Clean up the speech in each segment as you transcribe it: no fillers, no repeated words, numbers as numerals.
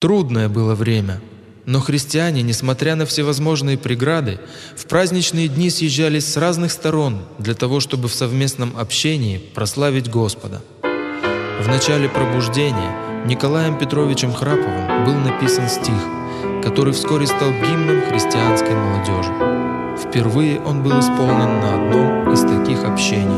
Трудное было время, но христиане, несмотря на всевозможные преграды, в праздничные дни съезжались с разных сторон для того, чтобы в совместном общении прославить Господа. В начале пробуждения Николаем Петровичем Храповым был написан стих, который вскоре стал гимном христианской молодежи. Впервые он был исполнен на одном из таких общений.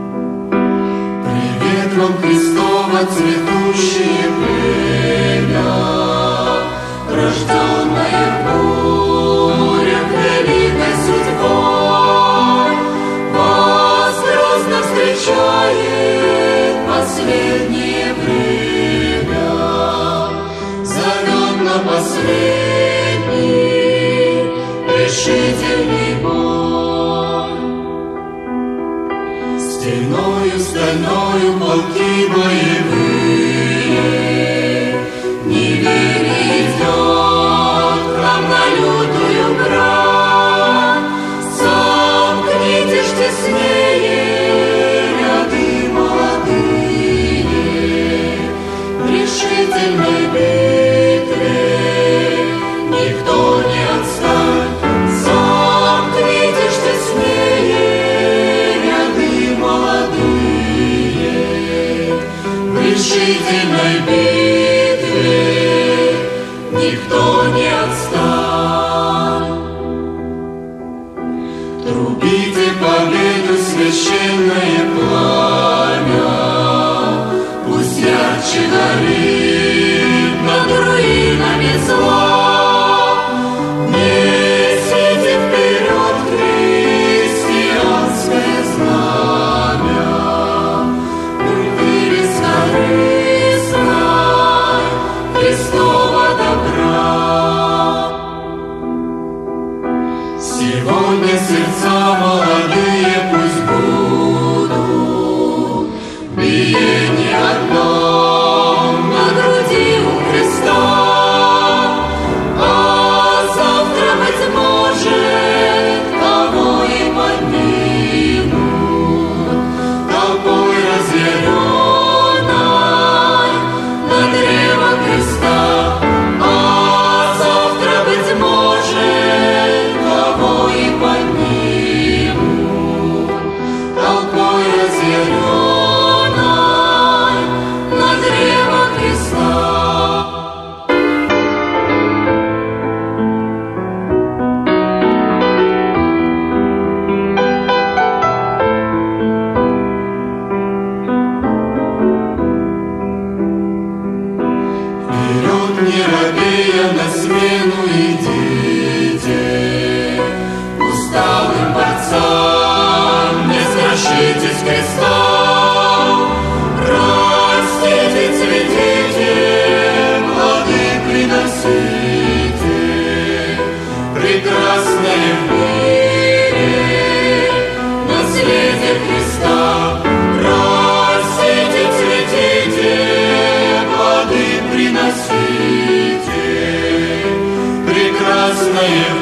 Привет вам, Христово цветущее племя, рожденное в бурях великой судьбой, вас грозно встречает последнее время, зовет на последний решительный бой. Стеною стальною полки боевые, неверие идет к нам на лютую брань. Сомкнитесь теснее ряды молодые, в решительной битве никто не отстань. Сомкнитесь теснее ряды молодые, в решительной битве никто не отстань. Трубите победу, священное пламя, пусть ярче горит над руинами зла. Несите вперед христианское знамя, вывеска рыцарь Христова добра. Сегодня сердца молодые пусть будут биение одно на груди у Христа, а завтра, быть может, кого и поднимут толпой разъяренной на древо креста. А завтра, быть может, кого и поднимут толпой разъяренной на древо креста. Вперед, не робея, на смену идите, усталым борцам не страшитесь креста. Растите, цветите, плоды приносите, прекрасное в мире наследие Христа. Растите, цветите, плоды приносите, прекрасное